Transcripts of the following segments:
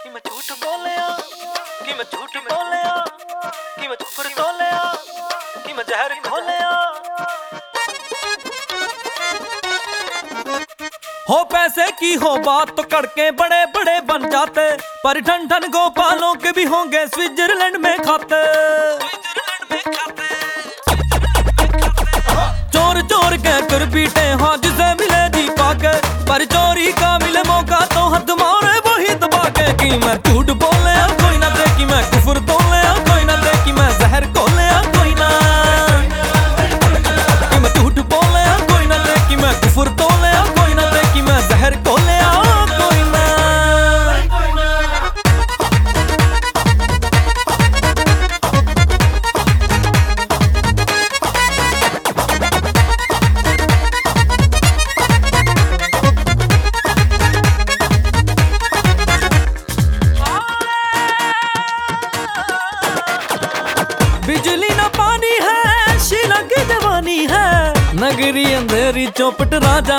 कि मैं झूठ बोलिया, कि मैं झूठ बोलिया, कि मैं झूठ बोलिया, कि मैं जहर घोलिया। हो पैसे की हो बात तो कड़के बड़े बड़े बन जाते, पर ठन ठन गोपालों के भी होंगे स्विट्जरलैंड में खाते। चोर चोर कह कर पीटे हाँ जिसे मिले जी पाके, पर चोरी का मिले मौका तो हद मारे वही दबा के। कि मैं झूठ बोले कोई ना दे, कि मैं कुफर तोले कोई ना दे, कि मैं जहर खोले कोई ना। कि मैं झूठ बोले कोई ना दे, कि मैं कुफर तोले कोई ना दे, कि मैं जहर खोले कोई ना। बिजली न पानी है शीला की जवानी है, नगरी अंधेरी चौपट राजा।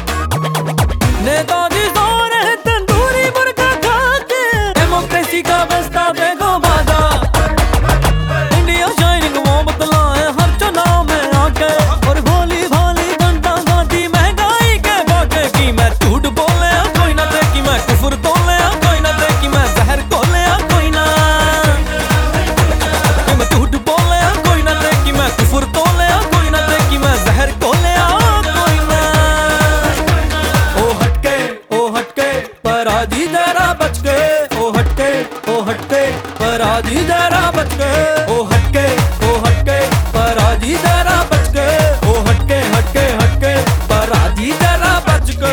नेताजी सो रहे तंदूरी मुर्गा खा के, डेमोक्रेसी का बस्ता देखो बाजा। इंडिया शाइनिंग वो बतलाए हर चुनाव में आके, और भोली भाली जनता गाती महंगाई के भागे। कि मैं झूठ बोले कोई ना दे, कि मैं कुफर तोले कोई ना दे, कि मैं जहर खोले कोई ना। कि मैं झूठ बोले कोई ना दे, कि मैं कुफर तोले कोई ना दे, कि मैं जहर खोले कोई ना। ओ हटके पर आजी जरा बच के, ओ हटके पर आजी जरा बच के। ओ हटके पर आजी जरा बच के, ओ हटके पर आजी जरा बच के।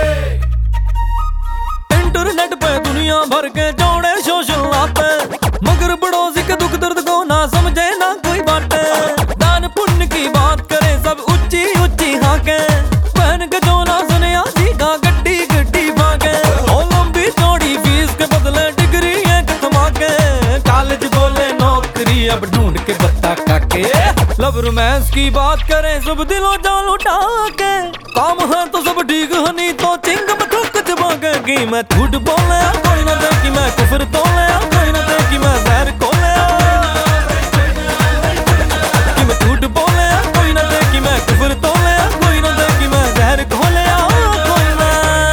इंटरनेट पे दुनिया भर के जोड़े सोशल आते, मगर पड़ोसी के दुख दर्द को ना समझे ना कोई बाटे। दान पुण्य की बात करे सब ऊंची ऊंची हाके, बहन के जो ना सुने आजी का गड्डी गड्डी भागे। ओ लंबी चौड़ी फीस के बदले डिग्री एक धमाके, कॉलेज बोले नौकरी अब ढूंढ के बत्ता काके। लव रोमांस की बात करें सब दिलों जान उठा के, काम है तो सब ठीक है नहीं तो चिंग में थूक जमाके। कि मैं झूठ बोले कोई ना दे, कि मैं कुफर तोले कोई ना दे, कि मैं जहर खोले। कि मैं झूठ बोले कोई ना दे, कि मैं कुफर तोले कोई ना दे, कि मैं जहर खोले कोई ना।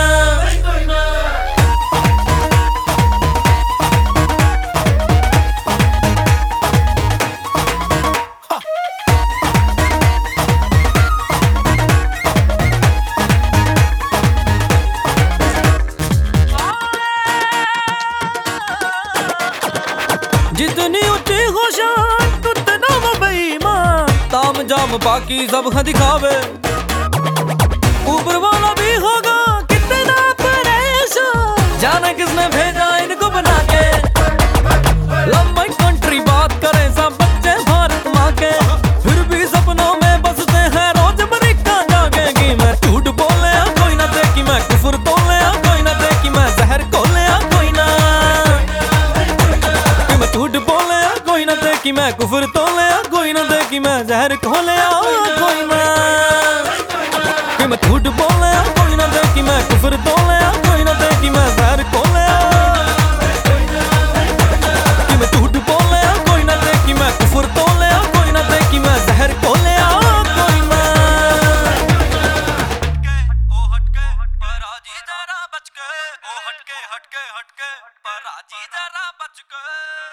जितनी ऊंची हो शान उतना वो बेईमान, ताम जाम बाकी सब दिखावे। ऊपर वाला भी होगा कितना परेशान, जाने किसने भेजा इनको बना के। लंबी कंट्री बात करें सब बच्चे भारत माँ के, फिर भी सपनों में बसते हैं रोज अमेरिका जाके। कि मैं झूठ बोले कोई ना दे, कि मैं कुफर तोले कोई ना दे, कि मैं जहर खोले कोई ना। कि मैं झूठ बोले कोई ना दे, कि मैं कुफर तोले कोई ना दे, कि मैं जहर खोले कोई ना। कि मैं झूठ बोले कोई ना दे, कि मैं कुफर तोले कोई ना दे, कि मैं जहर खोले। कि मैं झूठ बोले कोई ना दे, कि मैं कुफर तोले कोई ना दे, कि मैं जहर खोले कोई ना। ओ हटके पर आजी जरा बच के, ओ हटके पर आजी जरा बच के।